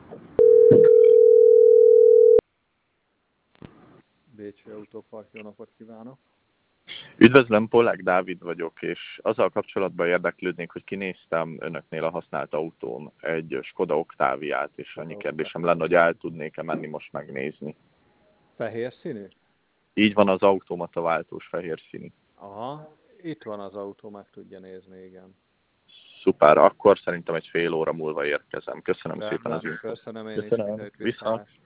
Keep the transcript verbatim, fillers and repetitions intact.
Bécsi Autópark, jó napot kívánok! Üdvözlöm, Polák Dávid vagyok, és azzal kapcsolatban érdeklődnék, hogy kinéztem önöknél a használt autón egy Skoda Octaviát, és Skoda annyi Octavia. kérdésem lenne, hogy el tudnék-e menni most megnézni. Fehér színű? Így van, az automata váltós fehér színű. Aha, itt van az autó, meg tudja nézni, igen. Szuper, akkor szerintem egy fél óra múlva érkezem. Köszönöm szépen az Rendben, infót. köszönöm én is, Köszönöm. viszont Viszont. viszlát.